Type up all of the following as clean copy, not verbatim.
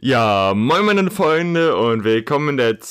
Ja, moin meine Freunde und willkommen in der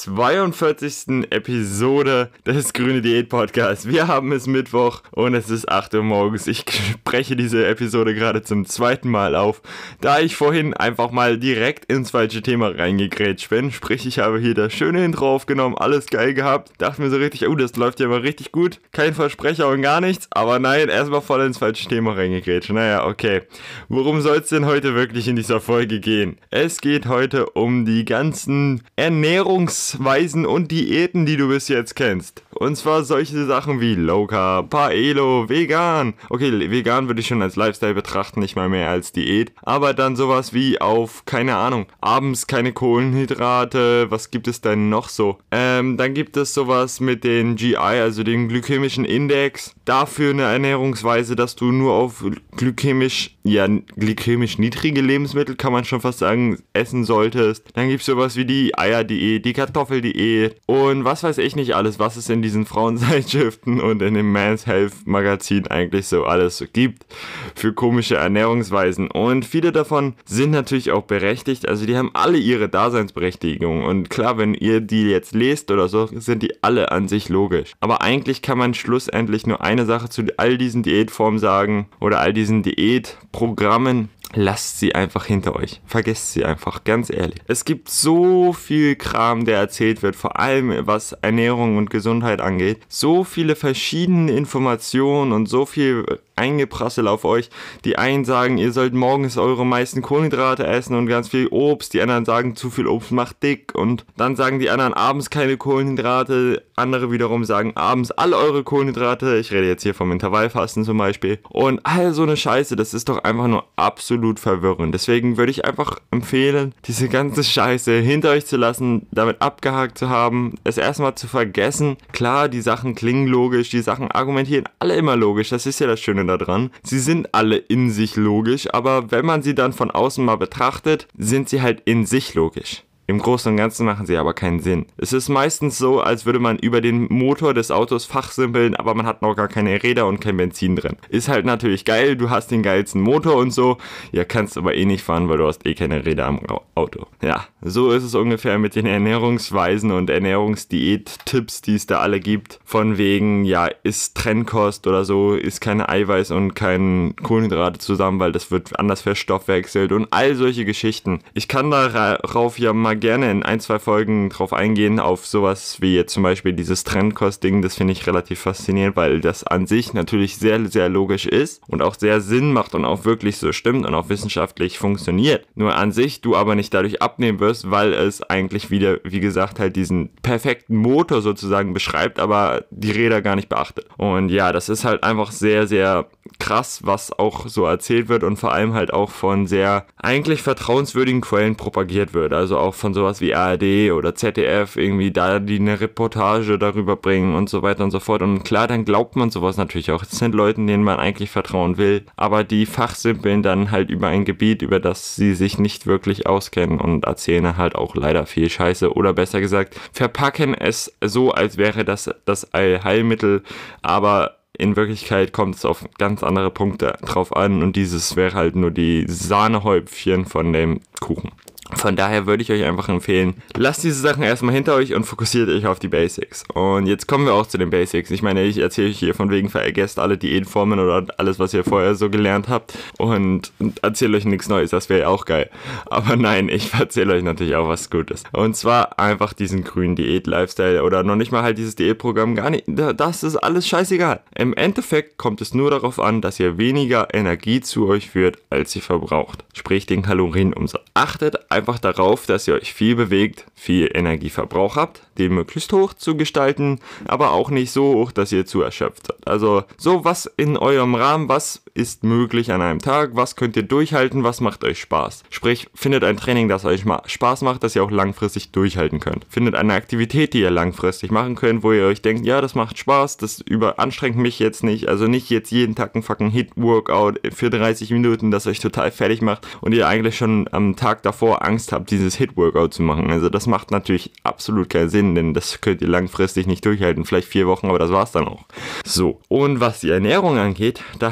42. Episode des Grüne Diät Podcasts. Wir haben es Mittwoch und es ist 8 Uhr morgens. Ich spreche diese Episode gerade zum zweiten Mal auf, da ich vorhin einfach mal direkt ins falsche Thema reingegrätscht bin. Sprich, ich habe hier das schöne Intro aufgenommen, alles geil gehabt. Dachte mir so richtig, das läuft ja mal richtig gut. Kein Versprecher und gar nichts, aber nein, erstmal voll ins falsche Thema reingegrätscht. Naja, okay. Worum soll es denn heute wirklich in dieser Folge gehen? Es geht heute um die ganzen Ernährungsweisen und Diäten, die du bis jetzt kennst. Und zwar solche Sachen wie Low Carb, Paleo, Vegan. Okay, Vegan würde ich schon als Lifestyle betrachten, nicht mal mehr als Diät. Aber dann sowas wie auf, keine Ahnung, abends keine Kohlenhydrate. Was gibt es denn noch so? Dann gibt es sowas mit den GI, also den glykämischen Index. Dafür eine Ernährungsweise, dass du nur auf glykämisch niedrige Lebensmittel, kann man schon fast sagen, essen solltest. Dann gibt es sowas wie die Eierdiät, die Kartoffeldiät und was weiß ich nicht alles, was es in diesen Frauenzeitschriften und in dem Men's Health Magazin eigentlich so alles so gibt für komische Ernährungsweisen. Und viele davon sind natürlich auch berechtigt, also die haben alle ihre Daseinsberechtigung. Und klar, wenn ihr die jetzt lest oder so, sind die alle an sich logisch. Aber eigentlich kann man schlussendlich nur eine Sache zu all diesen Diätformen sagen oder all diesen Diätprogrammen. Lasst sie einfach hinter euch. Vergesst sie einfach, ganz ehrlich. Es gibt so viel Kram, der erzählt wird, vor allem was Ernährung und Gesundheit angeht. So viele verschiedene Informationen und so viel eingeprasselt auf euch. Die einen sagen, ihr sollt morgens eure meisten Kohlenhydrate essen und ganz viel Obst. Die anderen sagen, zu viel Obst macht dick. Und dann sagen die anderen, abends keine Kohlenhydrate. Andere wiederum sagen, abends alle eure Kohlenhydrate. Ich rede jetzt hier vom Intervallfasten zum Beispiel. Und all so eine Scheiße, das ist doch einfach nur absolut verwirrend. Deswegen würde ich einfach empfehlen, diese ganze Scheiße hinter euch zu lassen, damit abgehakt zu haben, es erstmal zu vergessen. Klar, die Sachen klingen logisch, die Sachen argumentieren alle immer logisch. Das ist ja das Schöne daran. Sie sind alle in sich logisch, aber wenn man sie dann von außen mal betrachtet, sind sie halt in sich logisch. Im Großen und Ganzen machen sie aber keinen Sinn. Es ist meistens so, als würde man über den Motor des Autos fachsimpeln, aber man hat noch gar keine Räder und kein Benzin drin. Ist halt natürlich geil, du hast den geilsten Motor und so, ja, kannst aber eh nicht fahren, weil du hast eh keine Räder am Auto. Ja, so ist es ungefähr mit den Ernährungsweisen und Ernährungsdiät-Tipps, die es da alle gibt. Von wegen, ja, isst Trennkost oder so, isst keine Eiweiß und kein Kohlenhydrate zusammen, weil das wird anders verstoffwechselt und all solche Geschichten. Ich kann darauf ja mal gerne in 1-2 Folgen drauf eingehen, auf sowas wie jetzt zum Beispiel dieses Trennkost-Ding. Das finde ich relativ faszinierend, weil das an sich natürlich sehr, sehr logisch ist und auch sehr Sinn macht und auch wirklich so stimmt und auch wissenschaftlich funktioniert. Nur an sich du aber nicht dadurch abnehmen wirst, weil es eigentlich wieder, wie gesagt, halt diesen perfekten Motor sozusagen beschreibt, aber die Räder gar nicht beachtet. Und ja, das ist halt einfach sehr, sehr krass, was auch so erzählt wird und vor allem halt auch von sehr eigentlich vertrauenswürdigen Quellen propagiert wird. Also auch von sowas wie ARD oder ZDF irgendwie da die eine Reportage darüber bringen und so weiter und so fort. Und klar, dann glaubt man sowas natürlich auch. Es sind Leute, denen man eigentlich vertrauen will, aber die fachsimpeln dann halt über ein Gebiet, über das sie sich nicht wirklich auskennen und erzählen halt auch leider viel Scheiße oder besser gesagt, verpacken es so, als wäre das Allheilmittel, aber in Wirklichkeit kommt es auf ganz andere Punkte drauf an und dieses wäre halt nur die Sahnehäubchen von dem Kuchen. Von daher würde ich euch einfach empfehlen, lasst diese Sachen erstmal hinter euch und fokussiert euch auf die Basics. Und jetzt kommen wir auch zu den Basics. Ich meine, ich erzähle euch hier von wegen, vergesst alle Diätformen oder alles, was ihr vorher so gelernt habt und erzähle euch nichts Neues, das wäre ja auch geil. Aber nein, ich erzähle euch natürlich auch was Gutes. Und zwar einfach diesen grünen Diät-Lifestyle oder noch nicht mal halt dieses Diätprogramm, gar nicht. Das ist alles scheißegal. Im Endeffekt kommt es nur darauf an, dass ihr weniger Energie zu euch führt, als ihr verbraucht. Sprich den Kalorienumsatz. Achtet einfach darauf, dass ihr euch viel bewegt, viel Energieverbrauch habt, den möglichst hoch zu gestalten, aber auch nicht so hoch, dass ihr zu erschöpft seid. Also so was in eurem Rahmen, was ist möglich an einem Tag, was könnt ihr durchhalten, was macht euch Spaß. Sprich, findet ein Training, das euch Spaß macht, das ihr auch langfristig durchhalten könnt. Findet eine Aktivität, die ihr langfristig machen könnt, wo ihr euch denkt, ja, das macht Spaß, das überanstrengt mich jetzt nicht, also nicht jetzt jeden Tag ein fucking Hit-Workout für 30 Minuten, das euch total fertig macht und ihr eigentlich schon am Tag davor Angst habt, dieses Hit-Workout zu machen. Also das macht natürlich absolut keinen Sinn, denn das könnt ihr langfristig nicht durchhalten, vielleicht 4 Wochen, aber das war's dann auch. So, und was die Ernährung angeht, da ist es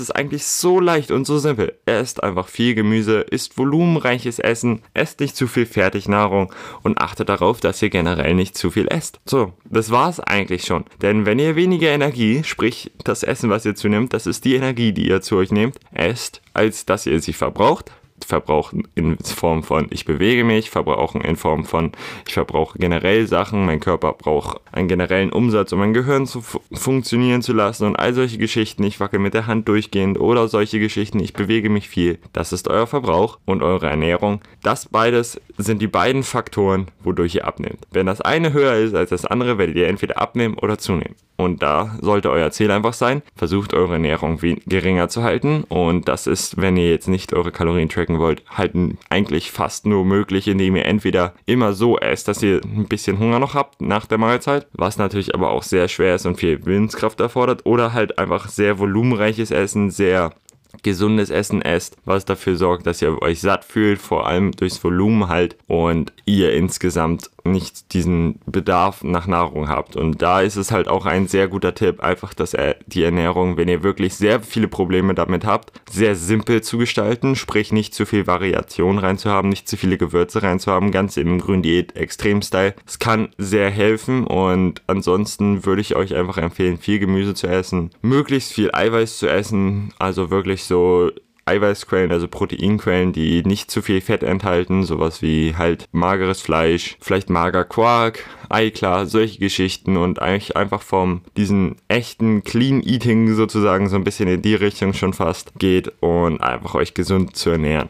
ist eigentlich so leicht und so simpel. Esst einfach viel Gemüse, isst volumenreiches Essen, esst nicht zu viel Fertignahrung und achtet darauf, dass ihr generell nicht zu viel esst. So, das war's eigentlich schon. Denn wenn ihr weniger Energie, sprich das Essen, was ihr zunimmt, das ist die Energie, die ihr zu euch nehmt, esst, als dass ihr sie verbraucht. Verbrauchen in Form von ich bewege mich, verbrauchen in Form von ich verbrauche generell Sachen, mein Körper braucht einen generellen Umsatz, um mein Gehirn zu funktionieren zu lassen und all solche Geschichten, ich wackel mit der Hand durchgehend oder solche Geschichten, ich bewege mich viel, das ist euer Verbrauch und eure Ernährung. Das beides sind die beiden Faktoren, wodurch ihr abnehmt. Wenn das eine höher ist als das andere, werdet ihr entweder abnehmen oder zunehmen. Und da sollte euer Ziel einfach sein, versucht eure Ernährung geringer zu halten und das ist, wenn ihr jetzt nicht eure Kalorien tracken wollt, halt eigentlich fast nur möglich, indem ihr entweder immer so esst, dass ihr ein bisschen Hunger noch habt nach der Mahlzeit, was natürlich aber auch sehr schwer ist und viel Willenskraft erfordert, oder halt einfach sehr volumenreiches Essen, sehr gesundes Essen esst, was dafür sorgt, dass ihr euch satt fühlt, vor allem durchs Volumen halt und ihr insgesamt nicht diesen Bedarf nach Nahrung habt. Und da ist es halt auch ein sehr guter Tipp, einfach die Ernährung, wenn ihr wirklich sehr viele Probleme damit habt, sehr simpel zu gestalten, sprich nicht zu viel Variation reinzuhaben, nicht zu viele Gewürze reinzuhaben, ganz im Gründiät-Extrem-Style. Es kann sehr helfen und ansonsten würde ich euch einfach empfehlen, viel Gemüse zu essen, möglichst viel Eiweiß zu essen, also wirklich so Eiweißquellen, also Proteinquellen, die nicht zu viel Fett enthalten, sowas wie halt mageres Fleisch, vielleicht Magerquark, Eiklar, solche Geschichten und eigentlich einfach vom diesen echten Clean Eating sozusagen so ein bisschen in die Richtung schon fast geht und einfach euch gesund zu ernähren.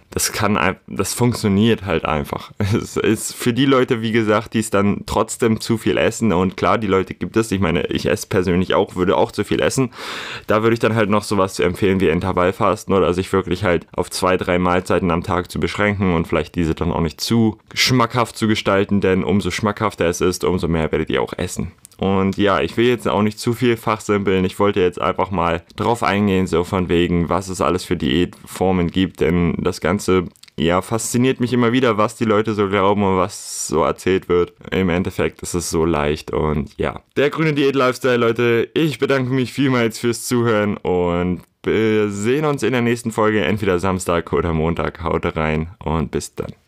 Das funktioniert halt einfach. Es ist für die Leute, wie gesagt, die es dann trotzdem zu viel essen und klar, die Leute gibt es, ich meine, ich esse persönlich auch, würde auch zu viel essen. Da würde ich dann halt noch sowas zu empfehlen wie Intervallfasten oder sich wirklich halt auf 2-3 Mahlzeiten am Tag zu beschränken und vielleicht diese dann auch nicht zu schmackhaft zu gestalten, denn umso schmackhafter es ist, umso mehr werdet ihr auch essen. Und ja, ich will jetzt auch nicht zu viel fachsimpeln. Ich wollte jetzt einfach mal drauf eingehen, so von wegen, was es alles für Diätformen gibt, denn das Ganze, ja, fasziniert mich immer wieder, was die Leute so glauben und was so erzählt wird. Im Endeffekt ist es so leicht und ja. Der grüne Diät-Lifestyle, Leute, ich bedanke mich vielmals fürs Zuhören und wir sehen uns in der nächsten Folge, entweder Samstag oder Montag. Haut rein und bis dann.